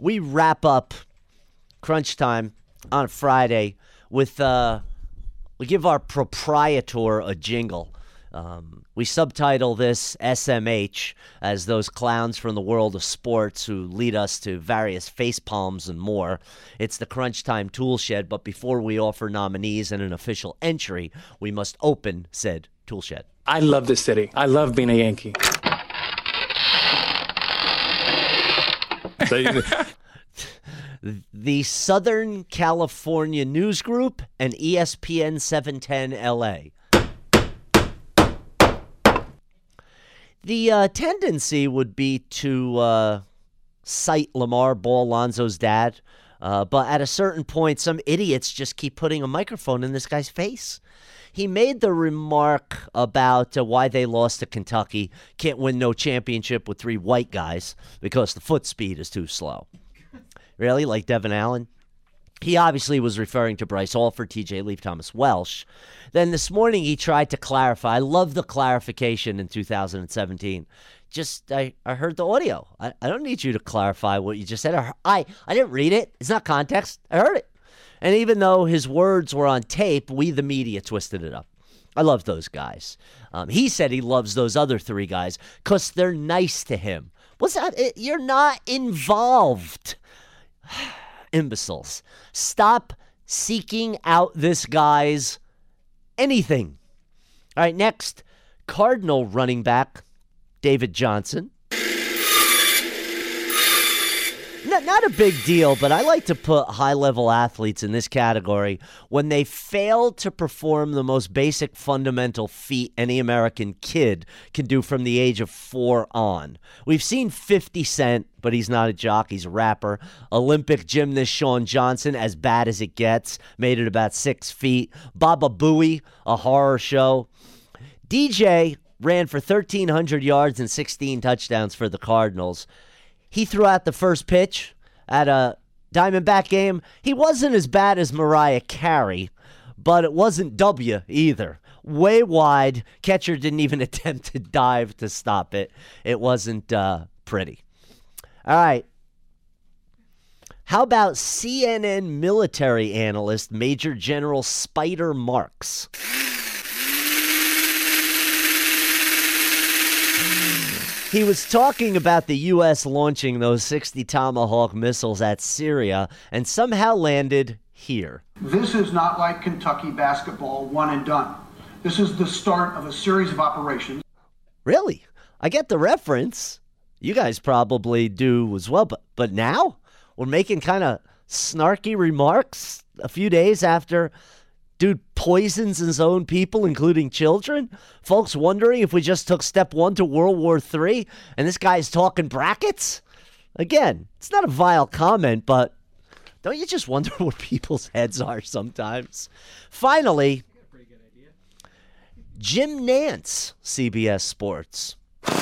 we wrap up Crunch Time on a Friday with we give our proprietor a jingle. We subtitle this SMH, as those clowns from the world of sports who lead us to various face palms and more. It's the Crunch Time Tool Shed, but before we offer nominees and an official entry, we must open said tool shed. I love this city. I love being a Yankee. The Southern California News Group and ESPN 710 LA. The tendency would be to cite Lamar Ball, Lonzo's dad, but at a certain point, some idiots just keep putting a microphone in this guy's face. He made the remark about why they lost to Kentucky. Can't win no championship with three white guys because the foot speed is too slow. Really? Like Devin Allen? He obviously was referring to Bryce Alford, TJ Leaf, Thomas Welsh. Then this morning he tried to clarify. I love the clarification in 2017. I heard the audio. I don't need you to clarify what you just said. I didn't read it. It's not context. I heard it. And even though his words were on tape, we, the media, twisted it up. I love those guys. He said he loves those other three guys because they're nice to him. What's that? You're not involved. Imbeciles. Stop seeking out this guy's anything. All right, next, Cardinal running back David Johnson. Not a big deal, but I like to put high-level athletes in this category when they fail to perform the most basic fundamental feat any American kid can do from the age of 4 on. We've seen 50 Cent, but he's not a jock, he's a rapper. Olympic gymnast Shawn Johnson, as bad as it gets, made it about 6 feet. Baba Booey, a horror show. DJ ran for 1,300 yards and 16 touchdowns for the Cardinals. He threw out the first pitch at a Diamondback game. He wasn't as bad as Mariah Carey, but it wasn't W either. Way wide. Catcher didn't even attempt to dive to stop it. It wasn't pretty. All right. How about CNN military analyst Major General Spider Marks? He was talking about the U.S. launching those 60 Tomahawk missiles at Syria and somehow landed here. This is not like Kentucky basketball, one and done. This is the start of a series of operations. Really? I get the reference. You guys probably do as well. But now we're making kind of snarky remarks a few days after dude poisons his own people, including children. Folks wondering if we just took step 1 to World War III and this guy's talking brackets. Again, it's not a vile comment, but don't you just wonder where people's heads are sometimes? Finally, Jim Nance, CBS Sports.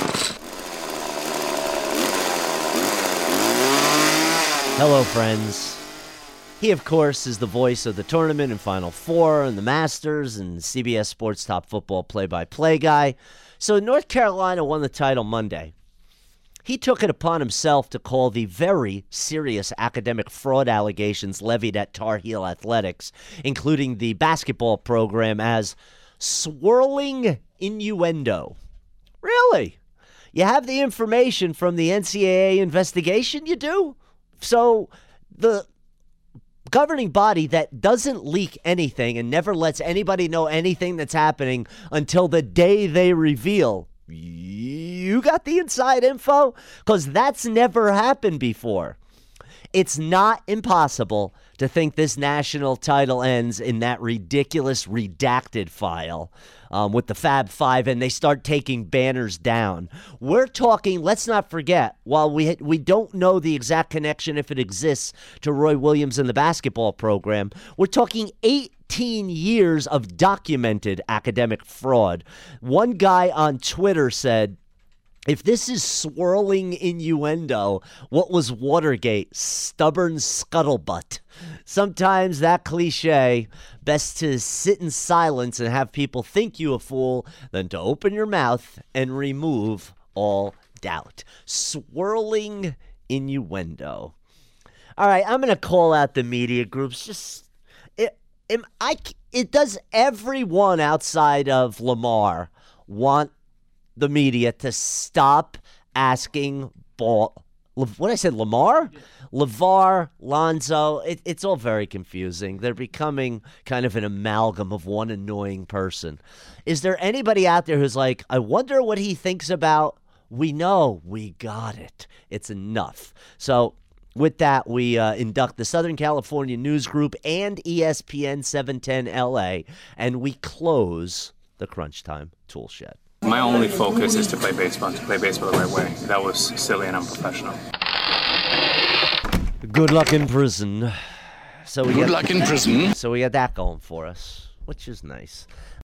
Hello, friends. He, of course, is the voice of the tournament and Final Four and the Masters and CBS Sports top football play-by-play guy. So North Carolina won the title Monday. He took it upon himself to call the very serious academic fraud allegations levied at Tar Heel athletics, including the basketball program, as swirling innuendo. Really? You have the information from the NCAA investigation, you do? So the governing body that doesn't leak anything and never lets anybody know anything that's happening until the day they reveal, you got the inside info? Because that's never happened before. It's not impossible to think this national title ends in that ridiculous redacted file with the Fab Five, and they start taking banners down. We're talking, let's not forget, while we don't know the exact connection, if it exists, to Roy Williams and the basketball program, we're talking 18 years of documented academic fraud. One guy on Twitter said, if this is swirling innuendo, what was Watergate? Stubborn scuttlebutt. Sometimes that cliche, best to sit in silence and have people think you a fool than to open your mouth and remove all doubt. Swirling innuendo. All right, I'm going to call out the media groups. Does everyone outside of Lamar want the media to stop asking ball? What I said, Lamar? Yeah. LeVar, Lonzo, it's all very confusing. They're becoming kind of an amalgam of one annoying person. Is there anybody out there who's like, I wonder what he thinks about? We know, we got it. It's enough. So with that, we induct the Southern California News Group and ESPN 710 LA, and we close the Crunch Time Tool Shed. My only focus is to play baseball the right way. That was silly and unprofessional. Good luck in prison. So we Good luck in prison. So we got that going for us, which is nice.